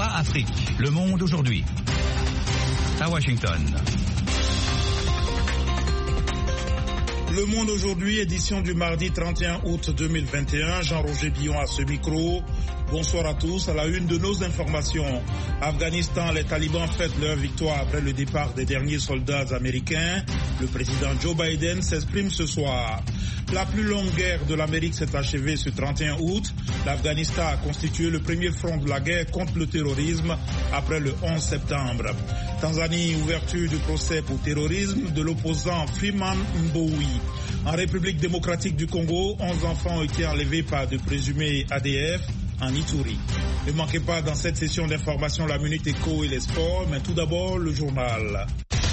VOA Afrique, Le Monde aujourd'hui. À Washington. Le Monde aujourd'hui, édition du mardi 31 août 2021. Jean-Roger Billon à ce micro. Bonsoir à tous. À la une de nos informations. Afghanistan, les talibans fêtent leur victoire après le départ des derniers soldats américains. Le président Joe Biden s'exprime ce soir. La plus longue guerre de l'Amérique s'est achevée ce 31 août. L'Afghanistan a constitué le premier front de la guerre contre le terrorisme après le 11 septembre. Tanzanie, ouverture du procès pour terrorisme de l'opposant Freeman Mbowe. En République démocratique du Congo, 11 enfants ont été enlevés par de présumés ADF en Ituri. Ne manquez pas dans cette session d'information la Minute Éco et les sports, mais tout d'abord le journal.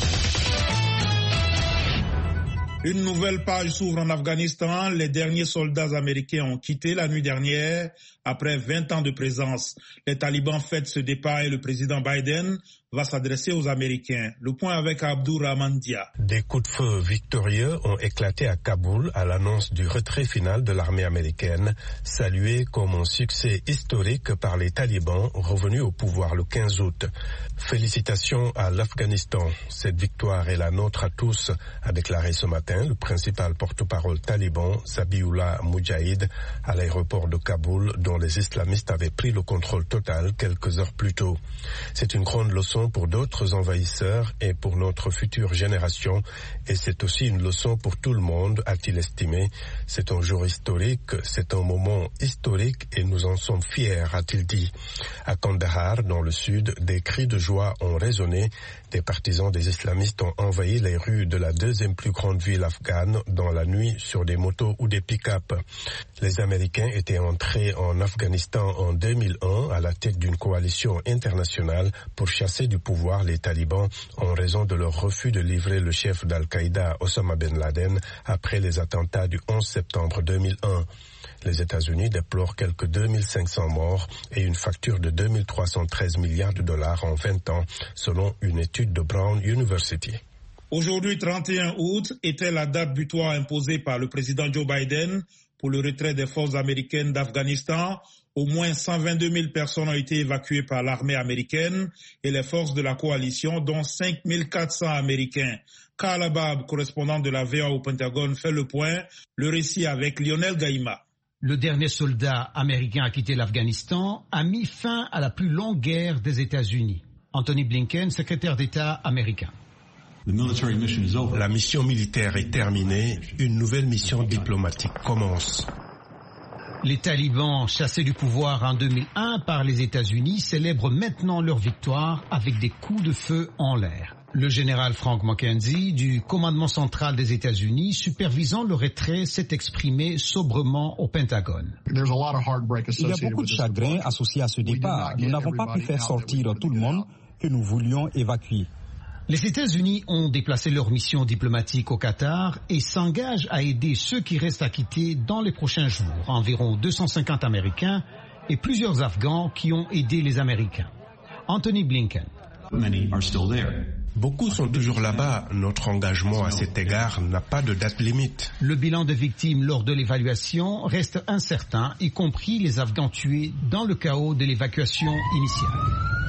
Une nouvelle page s'ouvre en Afghanistan. Les derniers soldats américains ont quitté la nuit dernière après 20 ans de présence. Les talibans fêtent ce départ et le président Biden va s'adresser aux Américains. Le point avec Abdourahman Dia. Des coups de feu victorieux ont éclaté à Kaboul à l'annonce du retrait final de l'armée américaine, salué comme un succès historique par les talibans revenus au pouvoir le 15 août. Félicitations à l'Afghanistan. Cette victoire est la nôtre à tous, a déclaré ce matin le principal porte-parole taliban, Zabiullah Mujahid, à l'aéroport de Kaboul, dont les islamistes avaient pris le contrôle total quelques heures plus tôt. C'est une grande leçon pour d'autres envahisseurs et pour notre future génération, et c'est aussi une leçon pour tout le monde, a-t-il estimé. C'est un jour historique, c'est un moment historique et nous en sommes fiers, a-t-il dit. À Kandahar, dans le sud, des cris de joie ont résonné. Des partisans des islamistes ont envahi les rues de la deuxième plus grande ville afghane dans la nuit sur des motos ou des pick-up. Les Américains étaient entrés en Afghanistan en 2001 à la tête d'une coalition internationale pour chasser du pouvoir les talibans en raison de leur refus de livrer le chef d'Al-Qaïda Osama Ben Laden après les attentats du 11 septembre 2001. Les États-Unis déplorent quelques 2500 morts et une facture de 2313 milliards de dollars en 20 ans, selon une étude de Brown University. Aujourd'hui, 31 août, était la date butoir imposée par le président Joe Biden pour le retrait des forces américaines d'Afghanistan. Au moins 122 000 personnes ont été évacuées par l'armée américaine et les forces de la coalition, dont 5 400 Américains. Karl Abab, correspondant de la VOA au Pentagone, fait le point. Le récit avec Lionel Gaïma. Le dernier soldat américain à quitter l'Afghanistan a mis fin à la plus longue guerre des États-Unis. Anthony Blinken, secrétaire d'État américain. La mission militaire est terminée, une nouvelle mission diplomatique commence. Les talibans, chassés du pouvoir en 2001 par les États-Unis, célèbrent maintenant leur victoire avec des coups de feu en l'air. Le général Frank McKenzie, du commandement central des États-Unis, supervisant le retrait, s'est exprimé sobrement au Pentagone. Il y a beaucoup de chagrin associé à ce départ. Nous n'avons pas pu faire sortir tout le monde que nous voulions évacuer. Les États-Unis ont déplacé leur mission diplomatique au Qatar et s'engagent à aider ceux qui restent à quitter dans les prochains jours. Environ 250 Américains et plusieurs Afghans qui ont aidé les Américains. Anthony Blinken. Beaucoup sont toujours là-bas. Notre engagement à cet égard n'a pas de date limite. Le bilan de victimes lors de l'évaluation reste incertain, y compris les Afghans tués dans le chaos de l'évacuation initiale.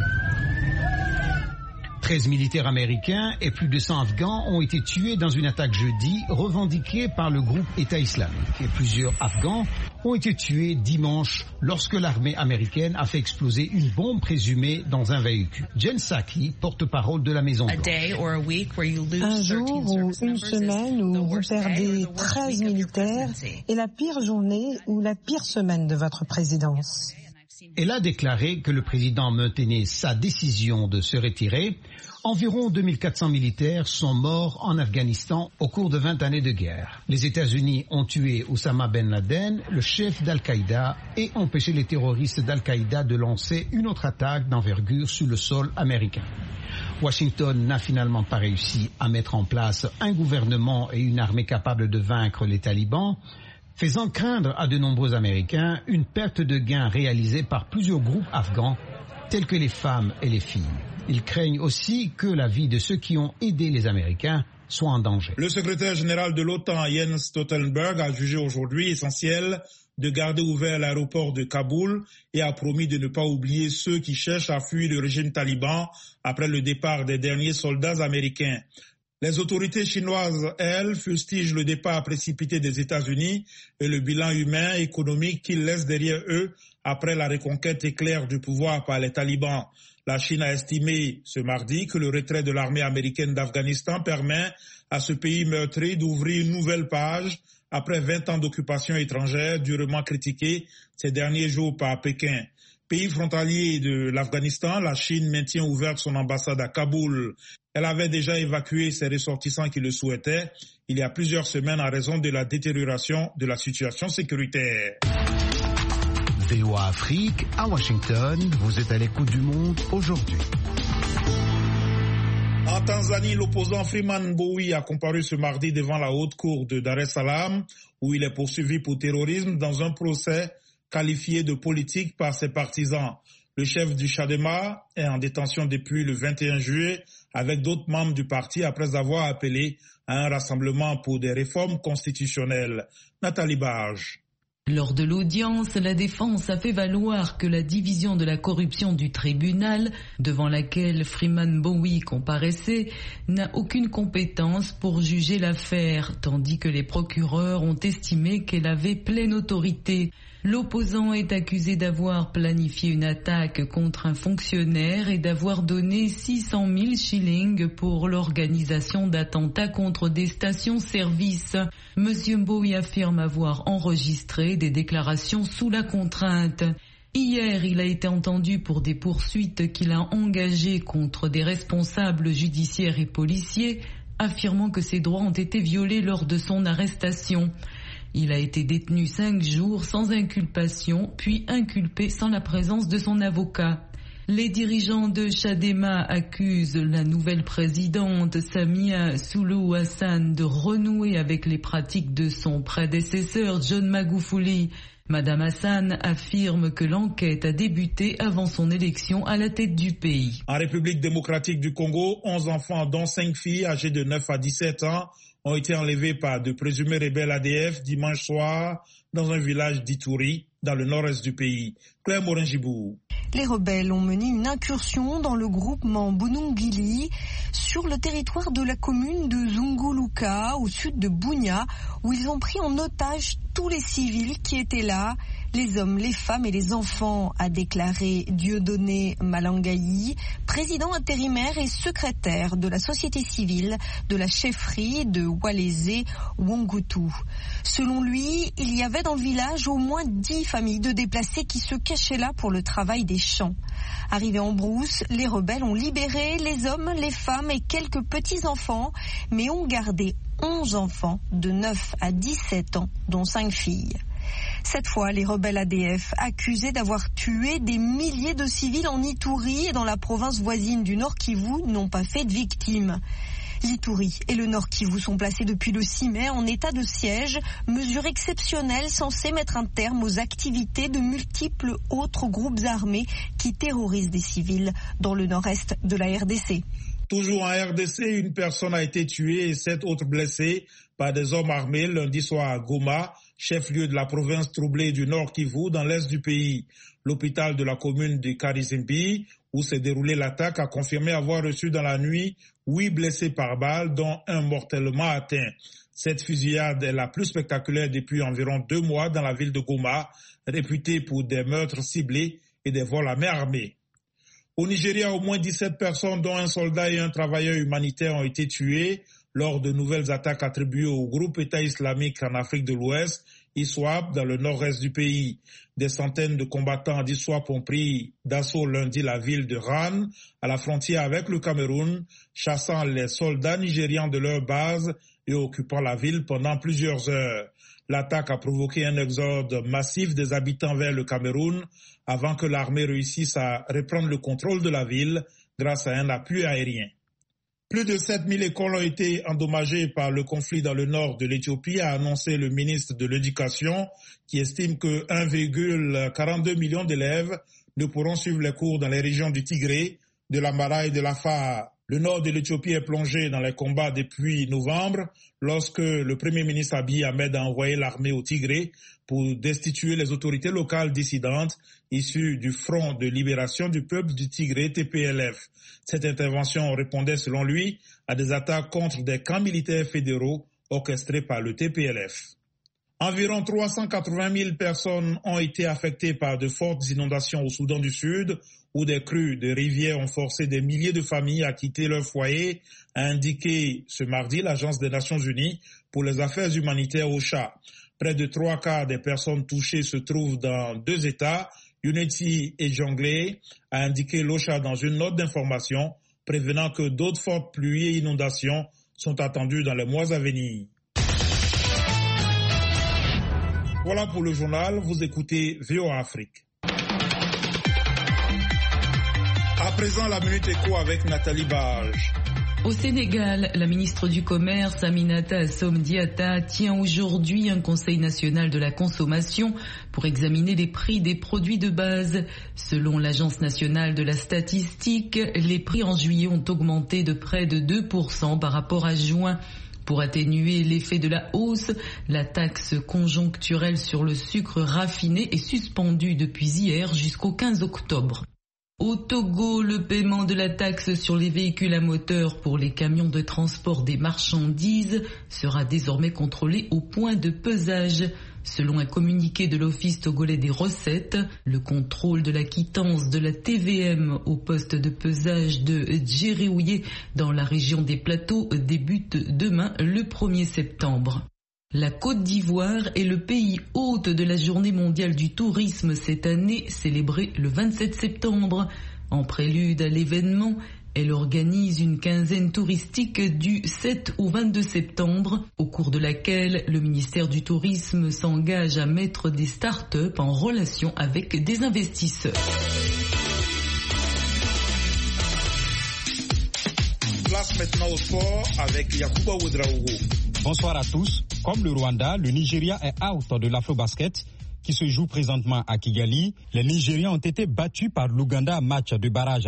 13 militaires américains et plus de 100 Afghans ont été tués dans une attaque jeudi revendiquée par le groupe État islamique. Et plusieurs Afghans ont été tués dimanche lorsque l'armée américaine a fait exploser une bombe présumée dans un véhicule. Jen Psaki, porte-parole de la Maison-Blanche. Un jour ou une semaine où vous perdez 13 militaires est la pire journée ou la pire semaine de votre présidence. Elle a déclaré que le président maintenait sa décision de se retirer. Environ 2400 militaires sont morts en Afghanistan au cours de 20 années de guerre. Les États-Unis ont tué Osama Ben Laden, le chef d'Al-Qaïda, et empêché les terroristes d'Al-Qaïda de lancer une autre attaque d'envergure sur le sol américain. Washington n'a finalement pas réussi à mettre en place un gouvernement et une armée capables de vaincre les talibans, faisant craindre à de nombreux Américains une perte de gains réalisée par plusieurs groupes afghans, tels que les femmes et les filles. Ils craignent aussi que la vie de ceux qui ont aidé les Américains soit en danger. Le secrétaire général de l'OTAN, Jens Stoltenberg, a jugé aujourd'hui essentiel de garder ouvert l'aéroport de Kaboul et a promis de ne pas oublier ceux qui cherchent à fuir le régime taliban après le départ des derniers soldats américains. Les autorités chinoises, elles, fustigent le départ précipité des États-Unis et le bilan humain et économique qu'ils laissent derrière eux après la reconquête éclair du pouvoir par les talibans. La Chine a estimé ce mardi que le retrait de l'armée américaine d'Afghanistan permet à ce pays meurtri d'ouvrir une nouvelle page après 20 ans d'occupation étrangère durement critiquée ces derniers jours par Pékin. Pays frontalier de l'Afghanistan, la Chine maintient ouverte son ambassade à Kaboul. Elle avait déjà évacué ses ressortissants qui le souhaitaient il y a plusieurs semaines en raison de la détérioration de la situation sécuritaire. VOA Afrique, à Washington, vous êtes à l'écoute du monde aujourd'hui. En Tanzanie, l'opposant Freeman Mbowe a comparu ce mardi devant la haute cour de Dar es Salaam, où il est poursuivi pour terrorisme dans un procès qualifié de politique par ses partisans. Le chef du Chadema est en détention depuis le 21 juillet avec d'autres membres du parti après avoir appelé à un rassemblement pour des réformes constitutionnelles. Nathalie Barge. Lors de l'audience, la défense a fait valoir que la division de la corruption du tribunal, devant laquelle Freeman Mbowe comparaissait, n'a aucune compétence pour juger l'affaire, tandis que les procureurs ont estimé qu'elle avait pleine autorité. L'opposant est accusé d'avoir planifié une attaque contre un fonctionnaire et d'avoir donné 600 000 shillings pour l'organisation d'attentats contre des stations-service. Monsieur Mbowe affirme avoir enregistré des déclarations sous la contrainte. Hier, il a été entendu pour des poursuites qu'il a engagées contre des responsables judiciaires et policiers, affirmant que ses droits ont été violés lors de son arrestation. Il a été détenu 5 jours sans inculpation, puis inculpé sans la présence de son avocat. Les dirigeants de Chadema accusent la nouvelle présidente Samia Suluhu Hassan de renouer avec les pratiques de son prédécesseur John Magufuli. Madame Hassan affirme que l'enquête a débuté avant son élection à la tête du pays. En République démocratique du Congo, 11 enfants, dont 5 filles âgées de 9 à 17 ans, ont été enlevés par de présumés rebelles ADF dimanche soir dans un village d'Ituri, dans le nord-est du pays. Claire Morin-Gibou. Les rebelles ont mené une incursion dans le groupement Bunungili sur le territoire de la commune de Zunguluka, au sud de Bunia, où ils ont pris en otage tous les civils qui étaient là, les hommes, les femmes et les enfants, a déclaré Dieudonné Malangaï, président intérimaire et secrétaire de la société civile de la chefferie de Walese Wongutu. Selon lui, il y avait dans le village au moins 10 familles de déplacés qui se cachaient là pour le travail des champs. Arrivés en brousse, les rebelles ont libéré les hommes, les femmes et quelques petits-enfants, mais ont gardé 11 enfants de 9 à 17 ans, dont 5 filles. Cette fois, les rebelles ADF, accusés d'avoir tué des milliers de civils en Ituri et dans la province voisine du Nord Kivu, n'ont pas fait de victimes. L'Ituri et le Nord Kivu sont placés depuis le 6 mai en état de siège, mesure exceptionnelle censée mettre un terme aux activités de multiples autres groupes armés qui terrorisent des civils dans le nord-est de la RDC. Toujours en RDC, une personne a été tuée et 7 autres blessés par des hommes armés lundi soir à Goma, chef-lieu de la province troublée du Nord Kivu dans l'est du pays. L'hôpital de la commune de Karizimbi, où s'est déroulée l'attaque, a confirmé avoir reçu dans la nuit 8 blessés par balle, dont un mortellement atteint. Cette fusillade est la plus spectaculaire depuis environ 2 mois dans la ville de Goma, réputée pour des meurtres ciblés et des vols à main armée. Au Nigeria, au moins 17 personnes, dont un soldat et un travailleur humanitaire, ont été tués lors de nouvelles attaques attribuées au groupe État islamique en Afrique de l'Ouest, ISWAP, dans le nord-est du pays. Des centaines de combattants d'ISWAP ont pris d'assaut lundi la ville de Ran, à la frontière avec le Cameroun, chassant les soldats nigérians de leur base et occupant la ville pendant plusieurs heures. L'attaque a provoqué un exode massif des habitants vers le Cameroun avant que l'armée réussisse à reprendre le contrôle de la ville grâce à un appui aérien. Plus de 7000 écoles ont été endommagées par le conflit dans le nord de l'Éthiopie, a annoncé le ministre de l'Éducation, qui estime que 1,42 million d'élèves ne pourront suivre les cours dans les régions du Tigré, de l'Amhara et de l'Afar. Le nord de l'Éthiopie est plongé dans les combats depuis novembre, lorsque le Premier ministre Abiy Ahmed a envoyé l'armée au Tigré pour destituer les autorités locales dissidentes issues du Front de libération du peuple du Tigré, TPLF. Cette intervention répondait, selon lui, à des attaques contre des camps militaires fédéraux orchestrés par le TPLF. Environ 380 000 personnes ont été affectées par de fortes inondations au Soudan du Sud, où des crues de rivières ont forcé des milliers de familles à quitter leur foyer, a indiqué ce mardi l'Agence des Nations Unies pour les affaires humanitaires OCHA. Près de 3/4 des personnes touchées se trouvent dans 2 États, Unity et Jonglei, a indiqué l'OCHA dans une note d'information, prévenant que d'autres fortes pluies et inondations sont attendues dans les mois à venir. Voilà pour le journal, vous écoutez VOA Afrique. À présent, la Minute Éco avec Nathalie Barge. Au Sénégal, la ministre du Commerce, Aminata Assome Diatta, tient aujourd'hui un conseil national de la consommation pour examiner les prix des produits de base. Selon l'Agence nationale de la statistique, les prix en juillet ont augmenté de près de 2% par rapport à juin. Pour atténuer l'effet de la hausse, la taxe conjoncturelle sur le sucre raffiné est suspendue depuis hier jusqu'au 15 octobre. Au Togo, le paiement de la taxe sur les véhicules à moteur pour les camions de transport des marchandises sera désormais contrôlé au point de pesage. Selon un communiqué de l'Office togolais des recettes, le contrôle de la quittance de la TVM au poste de pesage de Djeriouye dans la région des Plateaux débute demain le 1er septembre. La Côte d'Ivoire est le pays hôte de la Journée mondiale du tourisme cette année, célébrée le 27 septembre. En prélude à l'événement, elle organise une quinzaine touristique du 7 au 22 septembre, au cours de laquelle le ministère du Tourisme s'engage à mettre des start-up en relation avec des investisseurs. Place maintenant au sport avec Yacouba Ouedraogo. Bonsoir à tous. Comme le Rwanda, le Nigeria est out de l'Afrobasket qui se joue présentement à Kigali. Les Nigériens ont été battus par l'Ouganda à match de barrage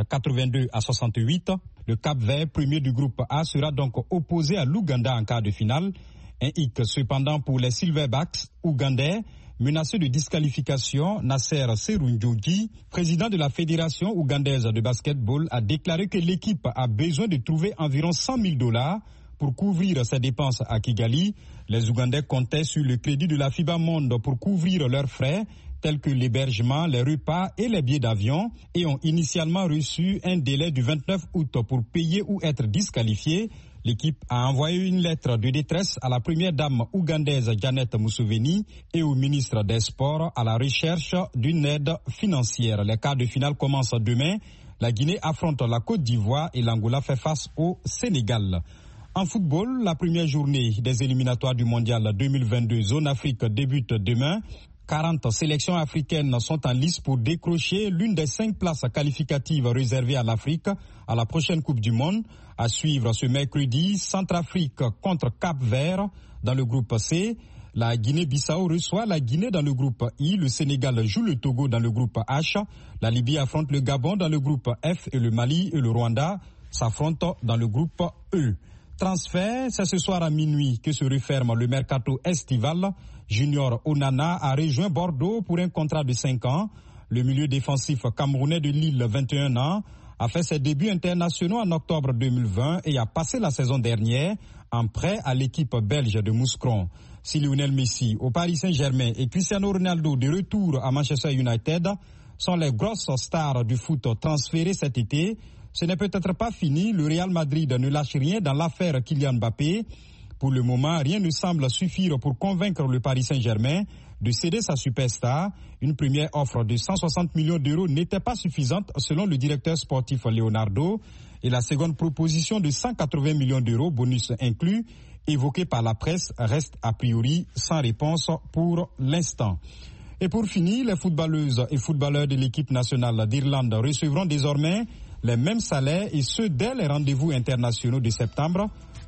82-68. Le Cap-Vert, premier du groupe A, sera donc opposé à l'Ouganda en quart de finale. Un hic cependant pour les Silverbacks ougandais. Menacé de disqualification, Nasser Serunjogi, président de la Fédération ougandaise de basketball, a déclaré que l'équipe a besoin de trouver environ $100,000 pour couvrir ses dépenses à Kigali. Les Ougandais comptaient sur le crédit de la FIBA Monde pour couvrir leurs frais, tels que l'hébergement, les repas et les billets d'avion, et ont initialement reçu un délai du 29 août pour payer ou être disqualifiés. L'équipe a envoyé une lettre de détresse à la première dame ougandaise Janet Museveni et au ministre des Sports à la recherche d'une aide financière. Les quarts de finale commencent demain. La Guinée affronte la Côte d'Ivoire et l'Angola fait face au Sénégal. En football, la première journée des éliminatoires du Mondial 2022 Zone Afrique débute demain. 40 sélections africaines sont en lice pour décrocher l'une des 5 places qualificatives réservées à l'Afrique à la prochaine Coupe du Monde. À suivre ce mercredi, Centrafrique contre Cap-Vert dans le groupe C. La Guinée-Bissau reçoit la Guinée dans le groupe I. Le Sénégal joue le Togo dans le groupe H. La Libye affronte le Gabon dans le groupe F et le Mali et le Rwanda s'affrontent dans le groupe E. Transfert, c'est ce soir à minuit que se referme le mercato estival. Junior Onana a rejoint Bordeaux pour un contrat de 5 ans. Le milieu défensif camerounais de Lille, 21 ans, a fait ses débuts internationaux en octobre 2020 et a passé la saison dernière en prêt à l'équipe belge de Mouscron. Si Lionel Messi au Paris Saint-Germain et Cristiano Ronaldo de retour à Manchester United sont les grosses stars du foot transférées cet été, ce n'est peut-être pas fini. Le Real Madrid ne lâche rien dans l'affaire Kylian Mbappé. Pour le moment, rien ne semble suffire pour convaincre le Paris Saint-Germain de céder sa superstar. Une première offre de 160 millions d'euros n'était pas suffisante selon le directeur sportif Leonardo. Et la seconde proposition de 180 millions d'euros, bonus inclus, évoquée par la presse, reste a priori sans réponse pour l'instant. Et pour finir, les footballeuses et footballeurs de l'équipe nationale d'Irlande recevront désormais les mêmes salaires et ceux dès les rendez-vous internationaux de septembre.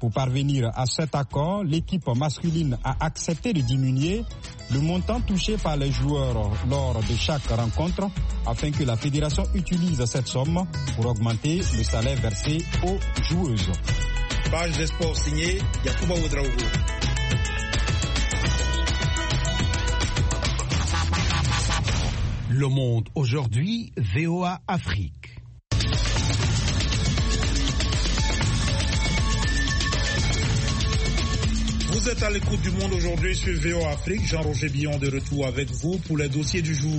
Pour parvenir à cet accord, l'équipe masculine a accepté de diminuer le montant touché par les joueurs lors de chaque rencontre afin que la fédération utilise cette somme pour augmenter le salaire versé aux joueuses. Page des sports signée Yacouba Ouedraogo. Le Monde aujourd'hui, VOA Afrique. Vous êtes à l'écoute du Monde aujourd'hui sur VOA Afrique. Jean-Roger Billon de retour avec vous pour les dossiers du jour.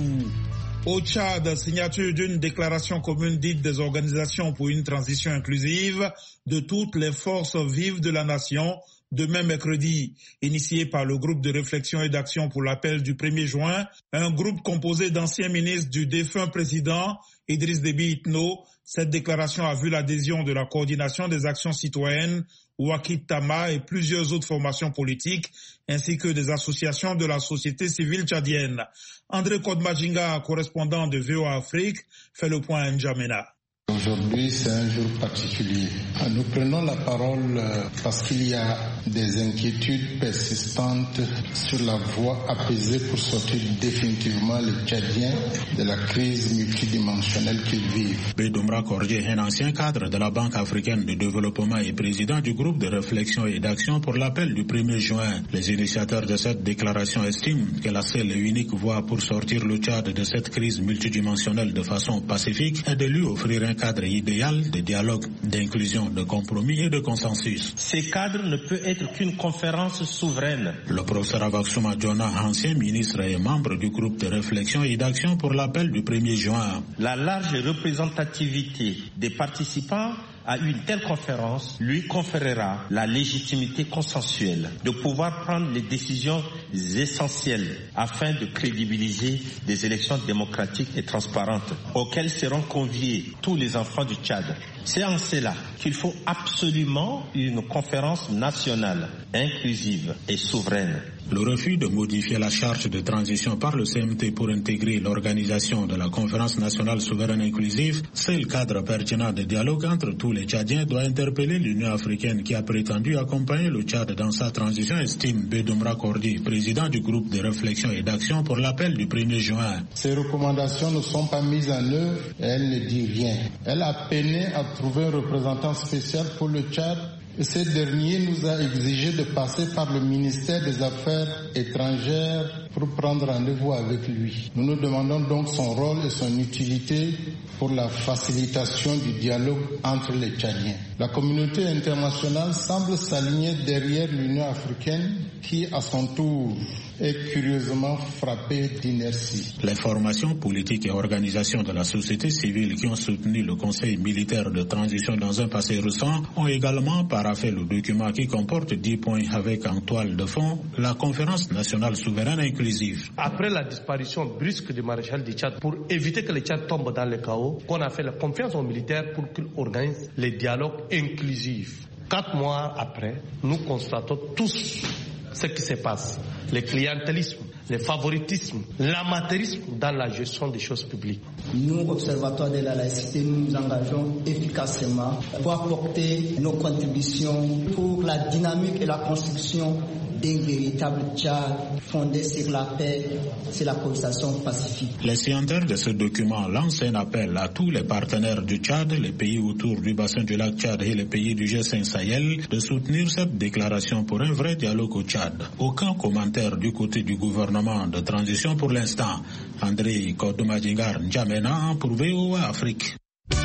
Au Tchad, signature d'une déclaration commune dite des organisations pour une transition inclusive de toutes les forces vives de la nation. Demain mercredi, initié par le groupe de réflexion et d'action pour l'appel du 1er juin, un groupe composé d'anciens ministres du défunt président Idriss Déby Itno. Cette déclaration a vu l'adhésion de la coordination des actions citoyennes, Ouakid Tama et plusieurs autres formations politiques, ainsi que des associations de la société civile tchadienne. André Kodmajinga, correspondant de VOA Afrique, fait le point à N'Djamena. Aujourd'hui, c'est un jour particulier. Nous prenons la parole parce qu'il y a des inquiétudes persistantes sur la voie apaisée pour sortir définitivement les Tchadiens de la crise multidimensionnelle qu'ils vivent. Bedoumra Kordje, un ancien cadre de la Banque africaine de développement et président du groupe de réflexion et d'action pour l'appel du 1er juin. Les initiateurs de cette déclaration estiment que la seule et unique voie pour sortir le Tchad de cette crise multidimensionnelle de façon pacifique est de lui offrir un cadre idéal de dialogue, d'inclusion, de compromis et de consensus. Ce cadre ne peut être qu'une conférence souveraine. Le professeur Avaksuma Djona, ancien ministre et membre du groupe de réflexion et d'action pour l'appel du 1er juin. La large représentativité des participants à une telle conférence lui conférera la légitimité consensuelle de pouvoir prendre les décisions essentielles afin de crédibiliser des élections démocratiques et transparentes auxquelles seront conviés tous les enfants du Tchad. C'est en cela qu'il faut absolument une conférence nationale, inclusive et souveraine. Le refus de modifier la charte de transition par le CMT pour intégrer l'organisation de la conférence nationale souveraine inclusive, c'est le cadre pertinent de dialogue entre tous les Tchadiens, doit interpeller l'Union africaine qui a prétendu accompagner le Tchad dans sa transition, estime Bedoumra Kordi, président du groupe de réflexion et d'action pour l'appel du 1er juin. Ces recommandations ne sont pas mises en œuvre et elle ne dit rien. Elle a peiné à trouver un représentant spécial pour le Tchad. Et ce dernier nous a exigé de passer par le ministère des Affaires étrangères pour prendre rendez-vous avec lui. Nous nous demandons donc son rôle et son utilité pour la facilitation du dialogue entre les Tchadiens. La communauté internationale semble s'aligner derrière l'Union africaine qui, à son tour, est curieusement frappée d'inertie. Les formations politiques et organisations de la société civile qui ont soutenu le Conseil militaire de transition dans un passé récent ont également paraphé le document qui comporte 10 points avec en toile de fond la conférence nationale souveraine inclusive. Après la disparition brusque du maréchal du Tchad, pour éviter que le Tchad tombe dans le chaos, qu'on a fait la confiance aux militaires pour qu'ils organisent les dialogues inclusifs. 4 mois après, nous constatons tous ce qui se passe. Le clientélisme, le favoritisme, l'amateurisme dans la gestion des choses publiques. Nous, Observatoire de la laïcité, nous nous engageons efficacement pour apporter nos contributions pour la dynamique et la construction d'un véritable Tchad fondé sur la paix, sur la cohabitation pacifique. Les signataires de ce document lancent un appel à tous les partenaires du Tchad, les pays autour du bassin du lac Tchad et les pays du G5 Sahel de soutenir cette déclaration pour un vrai dialogue au Tchad. Aucun commentaire du côté du gouvernement de transition pour l'instant. André Kodmajingar N'Djamena pour VOA Afrique.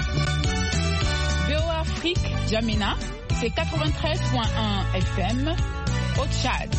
VOA Afrique, N'Djamena, c'est 93.1 FM au Tchad.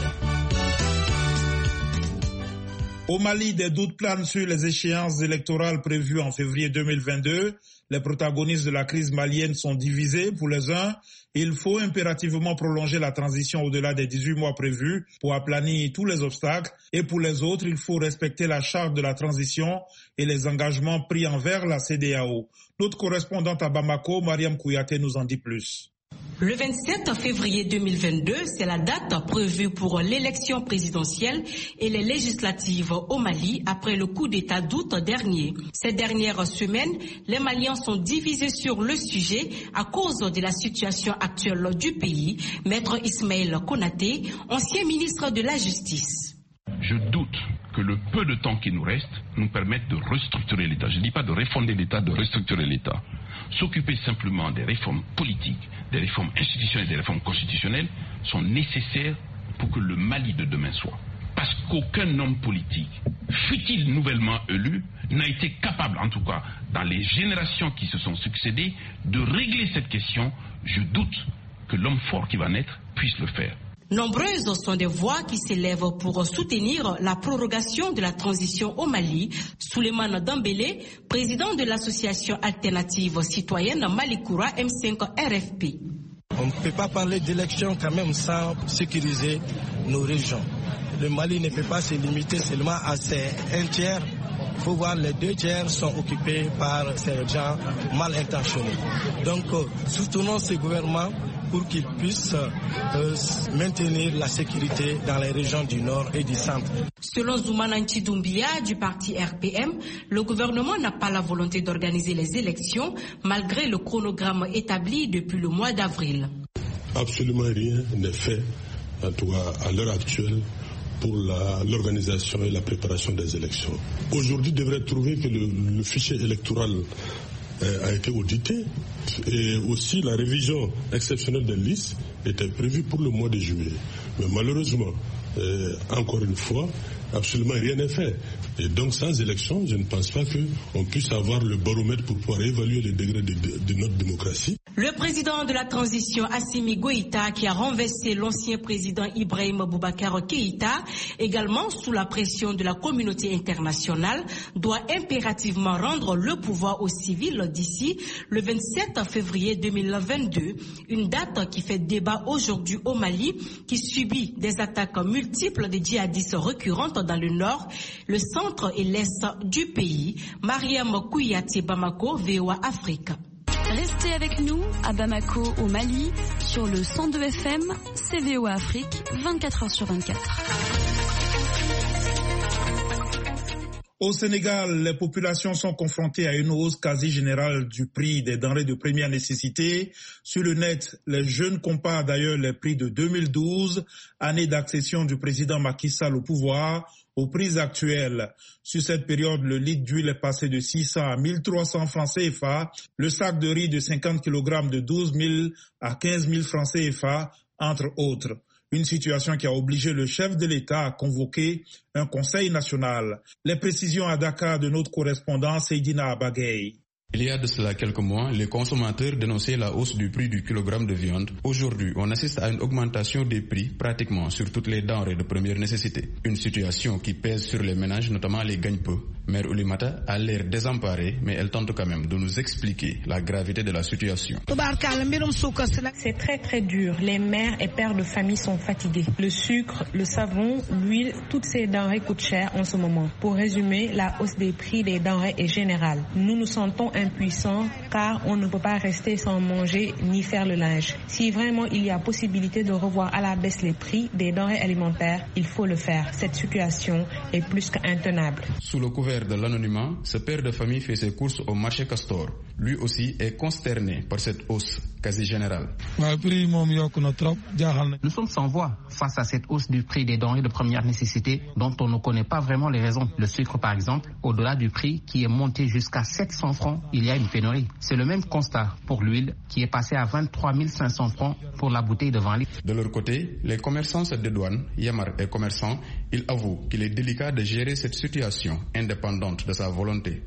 Au Mali, des doutes planent sur les échéances électorales prévues en février 2022. Les protagonistes de la crise malienne sont divisés. Pour les uns, il faut impérativement prolonger la transition au-delà des 18 mois prévus pour aplanir tous les obstacles. Et pour les autres, il faut respecter la charte de la transition et les engagements pris envers la CEDEAO. Notre correspondante à Bamako, Mariam Kouyaté, nous en dit plus. Le 27 février 2022, c'est la date prévue pour l'élection présidentielle et les législatives au Mali après le coup d'État d'août dernier. Ces dernières semaines, les Maliens sont divisés sur le sujet à cause de la situation actuelle du pays. Maître Ismaël Konaté, ancien ministre de la Justice. Je doute que le peu de temps qui nous reste nous permette de restructurer l'État. Je ne dis pas de refonder l'État, de restructurer l'État. S'occuper simplement des réformes politiques, des réformes institutionnelles, des réformes constitutionnelles sont nécessaires pour que le Mali de demain soit. Parce qu'aucun homme politique, fût-il nouvellement élu, n'a été capable, en tout cas dans les générations qui se sont succédées, de régler cette question. Je doute que l'homme fort qui va naître puisse le faire. Nombreuses sont des voix qui s'élèvent pour soutenir la prorogation de la transition au Mali. Souleymane Dembélé, président de l'association alternative citoyenne Malikoura M5 RFP. On ne peut pas parler d'élection quand même sans sécuriser nos régions. Le Mali ne peut pas se limiter seulement à ces un tiers. Il faut voir les 2 tiers sont occupés par ces gens mal intentionnés. Donc, soutenons ce gouvernement pour qu'il puisse maintenir la sécurité dans les régions du Nord et du Centre. Selon Zoumananchi Doumbia du parti RPM, le gouvernement n'a pas la volonté d'organiser les élections malgré le chronogramme établi depuis le mois d'avril. Absolument rien n'est fait, en tout cas à l'heure actuelle, pour l'organisation et la préparation des élections. Aujourd'hui, devrait trouver que le fichier électoral a été audité et aussi la révision exceptionnelle des listes était prévue pour le mois de juillet. Mais malheureusement, encore une fois, absolument rien n'est fait. Et donc sans élection, je ne pense pas qu'on puisse avoir le baromètre pour pouvoir évaluer le degré de notre démocratie. Le président de la transition Assimi Goïta, qui a renversé l'ancien président Ibrahim Boubacar Keïta, également sous la pression de la communauté internationale, doit impérativement rendre le pouvoir aux civils d'ici le 27 février 2022, une date qui fait débat aujourd'hui au Mali, qui subit des attaques multiples de djihadistes récurrentes dans le nord, le centre et l'est du pays. Mariam Kouyati, Bamako, VOA Afrique. Restez avec nous à Bamako au Mali sur le 102 FM, CVO Afrique, 24h/24. Au Sénégal, les populations sont confrontées à une hausse quasi générale du prix des denrées de première nécessité. Sur le net, les jeunes comparent d'ailleurs les prix de 2012, année d'accession du président Macky Sall au pouvoir, aux prix actuels. Sur cette période, le litre d'huile est passé de 600 à 1300 francs CFA, le sac de riz de 50 kg de 12 000 à 15 000 francs CFA, entre autres. Une situation qui a obligé le chef de l'État à convoquer un conseil national. Les précisions à Dakar de notre correspondant Seydina Abagay. Il y a de cela quelques mois, les consommateurs dénonçaient la hausse du prix du kilogramme de viande. Aujourd'hui, on assiste à une augmentation des prix pratiquement sur toutes les denrées de première nécessité. Une situation qui pèse sur les ménages, notamment les gagne-peu. Mère Oulimata a l'air désemparée, mais elle tente quand même de nous expliquer la gravité de la situation. C'est très très dur. Les mères et pères de famille sont fatigués. Le sucre, le savon, l'huile, toutes ces denrées coûtent cher en ce moment. Pour résumer, la hausse des prix des denrées est générale. Nous nous sentons impuissants car on ne peut pas rester sans manger ni faire le linge. Si vraiment il y a possibilité de revoir à la baisse les prix des denrées alimentaires, il faut le faire. Cette situation est plus qu'intenable. Sous le couvert de l'anonymat, ce père de famille fait ses courses au marché Castor. Lui aussi est consterné par cette hausse quasi générale. Nous sommes sans voix face à cette hausse du prix des denrées de première nécessité dont on ne connaît pas vraiment les raisons. Le sucre par exemple, au-delà du prix qui est monté jusqu'à 700 francs, il y a une pénurie. C'est le même constat pour l'huile qui est passée à 23 500 francs pour la bouteille de 20 litres. De leur côté, les commerçants de douane, Yamar et commerçants, ils avouent qu'il est délicat de gérer cette situation indépendante de sa volonté.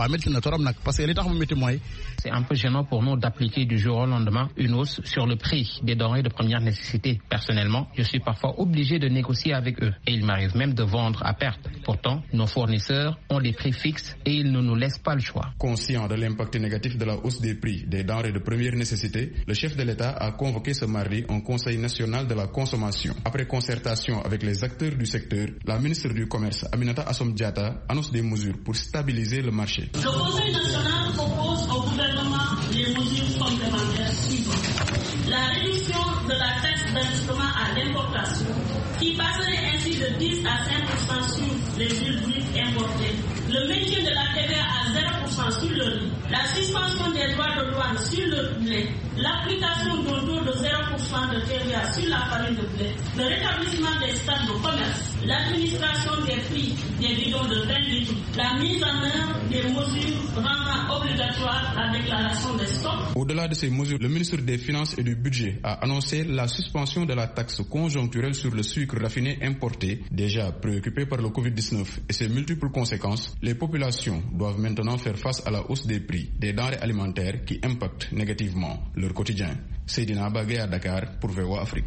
C'est un peu gênant pour nous d'appliquer du jour au lendemain une hausse sur le prix des denrées de première nécessité. Personnellement, je suis parfois obligé de négocier avec eux et il m'arrive même de vendre à perte. Pourtant, nos fournisseurs ont des prix fixes et ils ne nous laissent pas le choix. Conscient de l'impact négatif de la hausse des prix des denrées de première nécessité, le chef de l'État a convoqué ce mardi un Conseil national de la consommation. Après concertation avec les acteurs du secteur, la ministre du Commerce, Aminata Assome Diatta, annonce des mesures pour stabiliser le marché. Le Conseil national propose au gouvernement les mesures complémentaires suivantes. la réduction de la taxe d'ajustement à l'importation, qui passerait ainsi de 10 à 5% sur les huiles brutes importées, le maintien de la TVA à 0% sur le riz, la suspension des droits de douane sur le blé, l'application d'un taux de 0% de TVA sur la farine de blé, le rétablissement des stades de commerce, l'administration des prix des bidons de 20 litres, la mise en œuvre des mesures rendant obligatoire la déclaration des stocks. Au-delà de ces mesures, le ministre des Finances et du Budget a annoncé la suspension de la taxe conjoncturelle sur le sucre raffiné importé, déjà préoccupé par le Covid-19 et ses multiples conséquences. Les populations doivent maintenant faire face à la hausse des prix des denrées alimentaires qui impactent négativement leur quotidien. Seydina Bagay à Dakar pour VOA Afrique.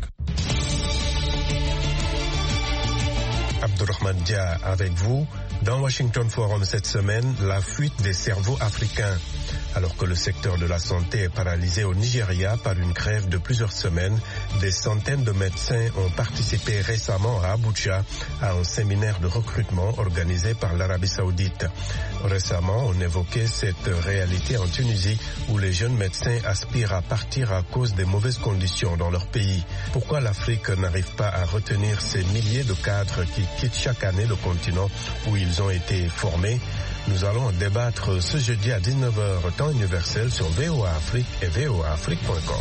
Abdourahmane Dia avec vous. Dans Washington Forum cette semaine, la fuite des cerveaux africains. Alors que le secteur de la santé est paralysé au Nigeria par une grève de plusieurs semaines, des centaines de médecins ont participé récemment à Abuja à un séminaire de recrutement organisé par l'Arabie Saoudite. Récemment, on évoquait cette réalité en Tunisie où les jeunes médecins aspirent à partir à cause des mauvaises conditions dans leur pays. Pourquoi l'Afrique n'arrive pas à retenir ces milliers de cadres qui quittent chaque année le continent où ils ont été formés? Nous allons en débattre ce jeudi à 19h, temps universel sur VOA Afrique et voaafrique.com.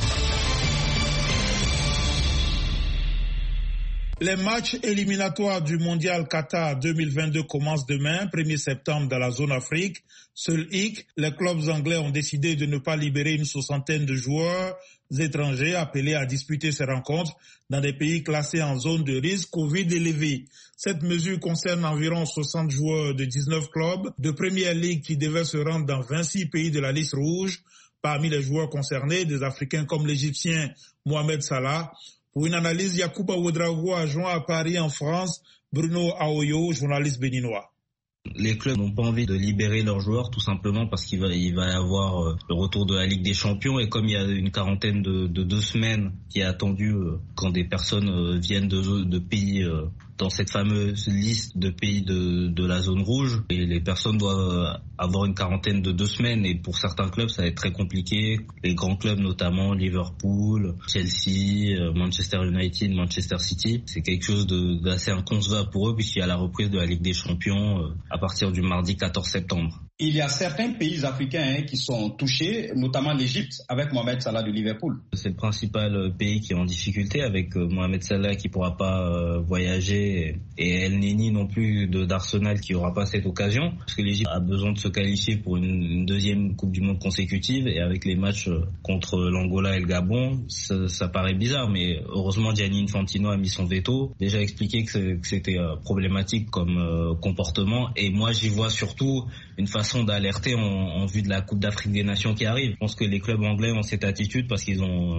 Les matchs éliminatoires du Mondial Qatar 2022 commencent demain, 1er septembre, dans la zone Afrique. Seul hic, les clubs anglais ont décidé de ne pas libérer une soixantaine de joueurs étrangers appelés à disputer ces rencontres dans des pays classés en zone de risque Covid élevé. Cette mesure concerne environ 60 joueurs de 19 clubs de Première Ligue qui devaient se rendre dans 26 pays de la liste rouge. Parmi les joueurs concernés, des Africains comme l'Égyptien Mohamed Salah. Pour une analyse, Yacouba Ouedraogo a joint à Paris en France Bruno Aoyo, journaliste béninois. Les clubs n'ont pas envie de libérer leurs joueurs tout simplement parce qu'il va y avoir le retour de la Ligue des Champions et comme il y a une quarantaine de 2 semaines qui est attendue quand des personnes viennent de pays dans cette fameuse liste de pays de la zone rouge et les personnes doivent avoir une quarantaine de 2 semaines et pour certains clubs ça va être très compliqué. Les grands clubs notamment Liverpool, Chelsea, Manchester United, Manchester City, c'est quelque chose d'assez inconcevable pour eux puisqu'il y a la reprise de la Ligue des Champions à partir du mardi 14 septembre. Il y a certains pays africains qui sont touchés, notamment l'Égypte, avec Mohamed Salah de Liverpool. C'est le principal pays qui est en difficulté avec Mohamed Salah qui ne pourra pas voyager et El Neni non plus d'Arsenal qui n'aura pas cette occasion. Parce que l'Égypte a besoin de se qualifier pour une deuxième Coupe du Monde consécutive et avec les matchs contre l'Angola et le Gabon, ça paraît bizarre. Mais heureusement, Gianni Infantino a mis son veto, déjà expliqué que c'était problématique comme comportement. Et moi, j'y vois surtout une façon d'alerter en vue de la Coupe d'Afrique des Nations qui arrive. Je pense que les clubs anglais ont cette attitude parce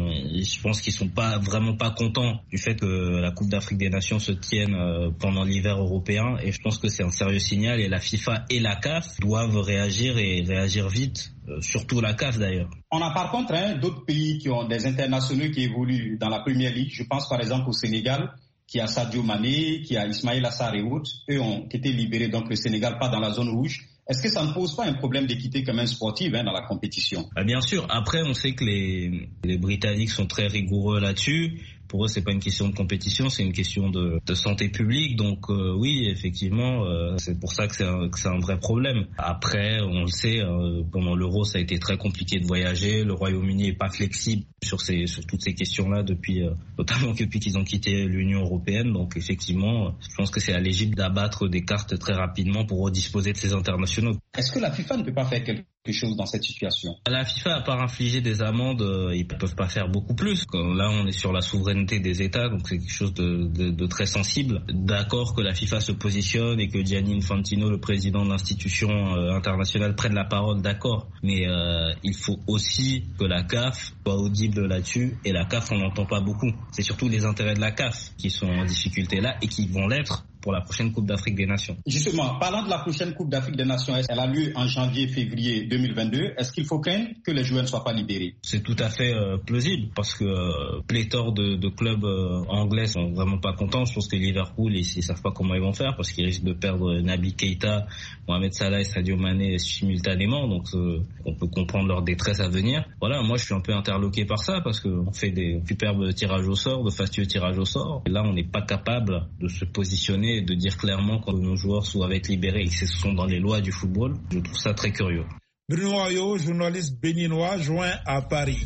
je pense qu'ils sont vraiment pas contents du fait que la Coupe d'Afrique des Nations se tienne pendant l'hiver européen et je pense que c'est un sérieux signal et la FIFA et la CAF doivent réagir et réagir vite. Surtout la CAF d'ailleurs. On a par contre d'autres pays qui ont des internationaux qui évoluent dans la Première Ligue. Je pense par exemple au Sénégal, qui a Sadio Mané, qui a Ismaïla Sarr et autres. Eux ont été libérés, donc le Sénégal pas dans la zone rouge. Est-ce que ça ne pose pas un problème d'équité quand même sportive dans la compétition? Bien sûr. Après, on sait que les Britanniques sont très rigoureux là-dessus. Pour eux, c'est pas une question de compétition, c'est une question de santé publique. Donc oui, effectivement, c'est pour ça que c'est un vrai problème. Après, on le sait, pendant l'Euro, ça a été très compliqué de voyager. Le Royaume-Uni est pas flexible sur toutes ces questions-là notamment depuis qu'ils ont quitté l'Union européenne. Donc effectivement, je pense que c'est à l'Égypte d'abattre des cartes très rapidement pour redisposer de ses internationaux. Est-ce que la FIFA ne peut pas faire quelque chose dans cette situation? La FIFA, à part infliger des amendes, ils peuvent pas faire beaucoup plus. Là, on est sur la souveraineté des États, donc c'est quelque chose de très sensible. D'accord que la FIFA se positionne et que Gianni Infantino, le président de l'institution internationale, prenne la parole, d'accord. Mais il faut aussi que la CAF soit audible là-dessus. Et la CAF, on n'entend pas beaucoup. C'est surtout les intérêts de la CAF qui sont en difficulté là et qui vont l'être pour la prochaine Coupe d'Afrique des Nations. Justement, parlant de la prochaine Coupe d'Afrique des Nations, elle a lieu en janvier-février 2022. Est-ce qu'il faut craindre que les joueurs ne soient pas libérés? C'est tout à fait plausible parce que pléthore de clubs anglais sont vraiment pas contents. Je pense que Liverpool, ils savent pas comment ils vont faire parce qu'ils risquent de perdre Naby Keita, Mohamed Salah et Sadio Mané simultanément. Donc on peut comprendre leur détresse à venir. Voilà, moi je suis un peu interloqué par ça parce qu'on fait des superbes tirages au sort, de fastueux tirages au sort. Et là, on n'est pas capable de se positionner et de dire clairement quand nos joueurs doivent être libérés et que ce sont dans les lois du football. Je trouve ça très curieux. Bruno Ayo, journaliste béninois, joint à Paris.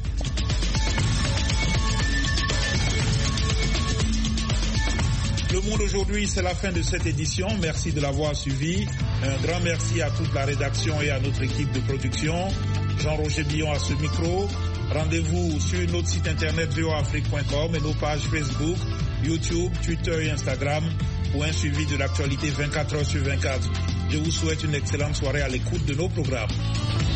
Le Monde aujourd'hui, c'est la fin de cette édition. Merci de l'avoir suivi. Un grand merci à toute la rédaction et à notre équipe de production. Jean-Roger Billon à ce micro. Rendez-vous sur notre site internet voafrique.com et nos pages Facebook, YouTube, Twitter et Instagram pour un suivi de l'actualité 24 heures sur 24. Je vous souhaite une excellente soirée à l'écoute de nos programmes.